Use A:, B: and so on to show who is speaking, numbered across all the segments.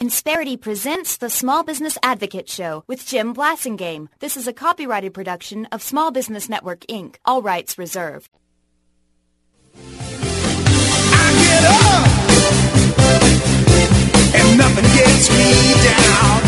A: Insperity presents the Small Business Advocate Show with Jim Blasingame. This is a copyrighted production of Small Business Network, Inc. All rights reserved.
B: I get up and nothing gets me down.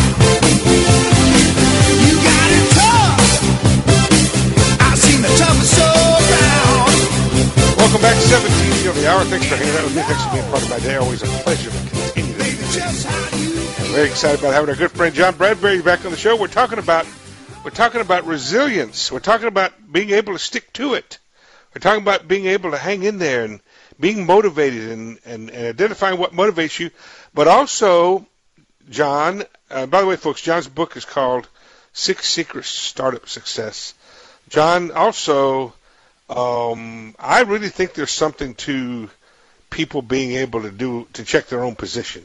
B: You got it tough. I've seen the toughest around.
C: Welcome back to 17 of the hour. Thanks for hanging out with me. Thanks for being part of my day. Always a pleasure to continue this. I'm very excited about having our good friend John Bradbury back on the show. We're talking about resilience. We're talking about being able to stick to it. We're talking about being able to hang in there and being motivated and identifying what motivates you. But also, John, by the way, folks, John's book is called 6 Secrets to Startup Success. John, also, I really think there's something to people being able to check their own position.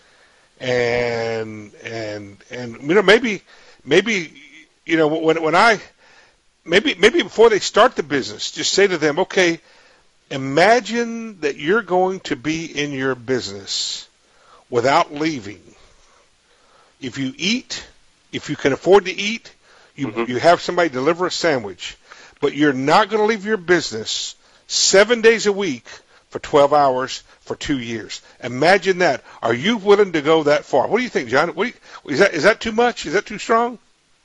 C: And you know, maybe you know, when maybe before they start the business, just say to them, okay, imagine that you're going to be in your business without leaving. If you eat, if you can afford to eat, you have somebody deliver a sandwich, but you're not going to leave your business 7 days a week for 12 hours for 2 years. Imagine that. Are you willing to go that far? What do you think, John? Is that too much? Is that too strong?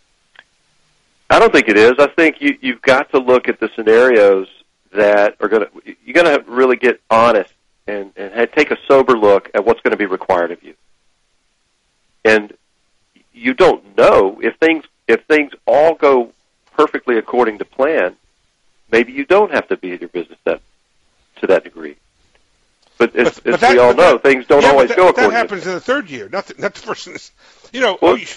D: I don't think it is. I think you've got to look at the scenarios that are going to, you're going to really get honest and take a sober look at what's going to be required of you. And you don't know if things all go perfectly according to plan, maybe you don't have to be in your business to that degree. But as we all know, things don't always go according to plan.
C: That happens in the third year, not the first. You know,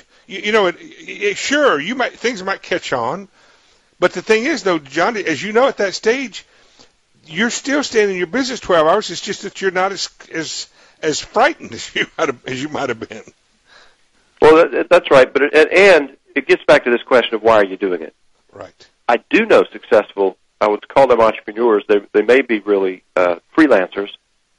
C: sure, things might catch on, but the thing is, though, John, as you know, at that stage, you're still staying in your business 12 hours. It's just that you're not as frightened as you might have been.
D: Well, that's right, but and it gets back to this question of why are you doing it?
C: Right.
D: I do know successful, I would call them entrepreneurs. They may be really freelancers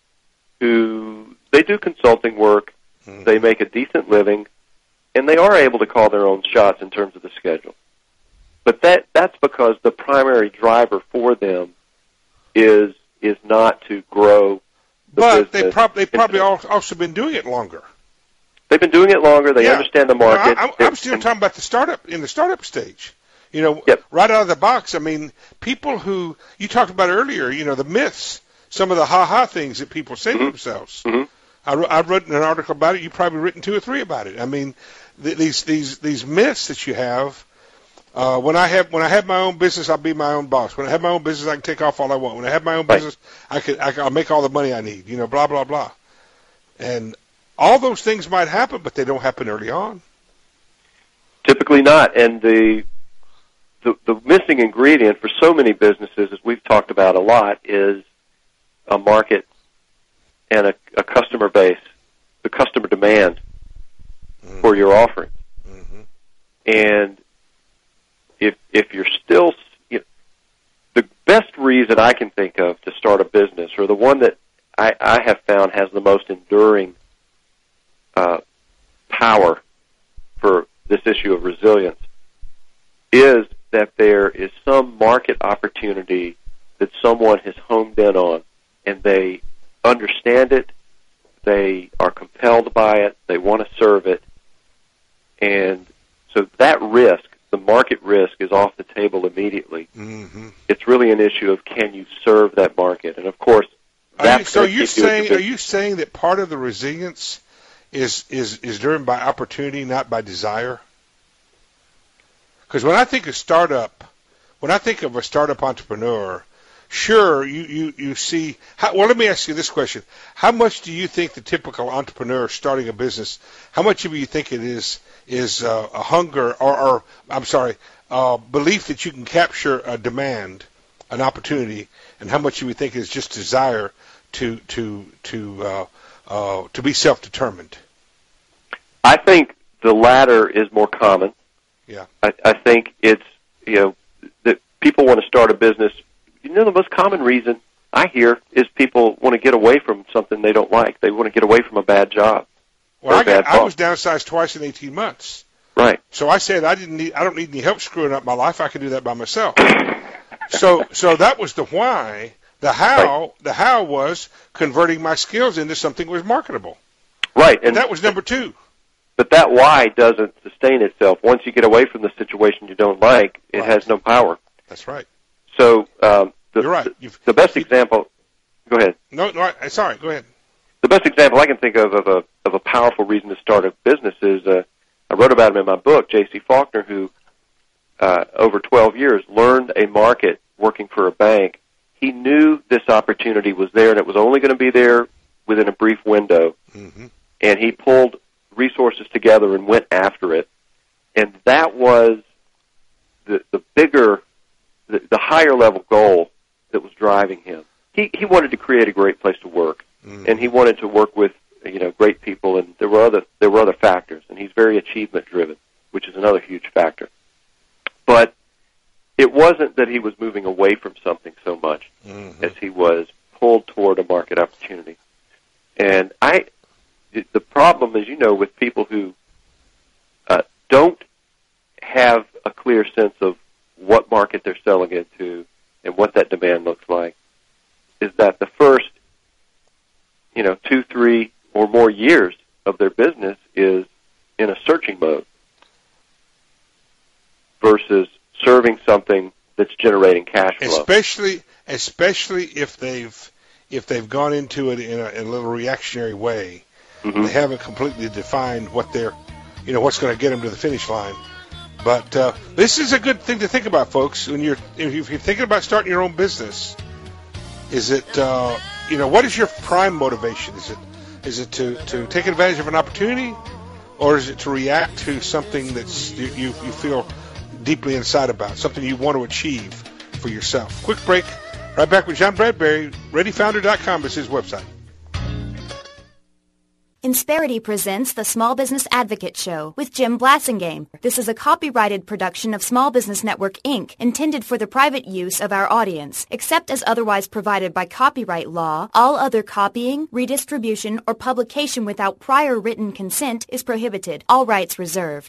D: who they do consulting work, they make a decent living, and they are able to call their own shots in terms of the schedule. But that's because the primary driver for them is not to grow the
C: business.
D: But
C: they've probably also been doing it longer.
D: They've been doing it longer. They understand the market.
C: I'm still talking about the startup stage. You know, right out of the box. I mean, people who you talked about earlier. You know, the myths, some of the ha-ha things that people say to themselves. I've written an article about it. You've probably written 2 or 3 about it. I mean, these myths that you have. When I have my own business, I'll be my own boss. When I have my own business, I can take off all I want. When I have my own business, I'll make all the money I need. You know, blah blah blah. And all those things might happen, but they don't happen early on.
D: Typically not. And the missing ingredient for so many businesses, as we've talked about a lot, is a market and a customer base, the customer demand for your offering. And if you're still, the best reason I can think of to start a business, or the one that I have found has the most enduring power for this issue of resilience, is that there is some market opportunity that someone has homed in on, and they understand it, they are compelled by it, they want to serve it, and so that risk, the market risk, is off the table immediately. It's really an issue of, can you serve that market? And of course,
C: are you saying that part of the resilience is driven by opportunity, not by desire? Because when I think of a startup entrepreneur, sure, you see. Well, let me ask you this question: how much do you think the typical entrepreneur starting a business? How much of you think it is a hunger or belief that you can capture a demand, an opportunity, and how much do you think is just desire to be self-determined?
D: I think the latter is more common.
C: Yeah.
D: I think it's, that people want to start a business. The most common reason I hear is people want to get away from something they don't like. They want to get away from a bad job.
C: Well,
D: bad
C: I
D: boss.
C: was downsized twice in 18 months.
D: Right.
C: So I said I don't need any help screwing up my life. I can do that by myself. So that was the why. The how was converting my skills into something that was marketable.
D: Right.
C: And that was number 2.
D: But that why doesn't sustain itself. Once you get away from the situation you don't like, it has no power.
C: That's right.
D: So
C: You're right.
D: The best example. Go ahead.
C: No, sorry. Go ahead.
D: The best example I can think of a powerful reason to start a business is I wrote about him in my book, J.C. Faulkner, who over 12 years learned a market working for a bank. He knew this opportunity was there, and it was only going to be there within a brief window.
C: Mm-hmm.
D: And he pulled resources together and went after it. And that was the bigger, the higher level goal that was driving him. He wanted to create a great place to work, and he wanted to work with great people, and there were other factors. And he's very achievement driven, which is another huge factor. But it wasn't that he was moving away from something so much as he was pulled toward a market opportunity. And the problem, as you know, with people who don't have a clear sense of what market they're selling into and what that demand looks like, is that the first, 2, 3, or more years of their business is in a searching mode versus serving something that's generating cash flow.
C: Especially if they've gone into it in a little reactionary way. Mm-hmm. They haven't completely defined what they're, what's going to get them to the finish line. But this is a good thing to think about, folks. If you're thinking about starting your own business, is it, what is your prime motivation? Is it to take advantage of an opportunity, or is it to react to something that's you feel deeply inside about, something you want to achieve for yourself? Quick break. Right back with John Bradbury. ReadyFounder.com is his website.
A: Insperity presents the Small Business Advocate Show with Jim Blasingame. This is a copyrighted production of Small Business Network, Inc., intended for the private use of our audience. Except as otherwise provided by copyright law, all other copying, redistribution, or publication without prior written consent is prohibited. All rights reserved.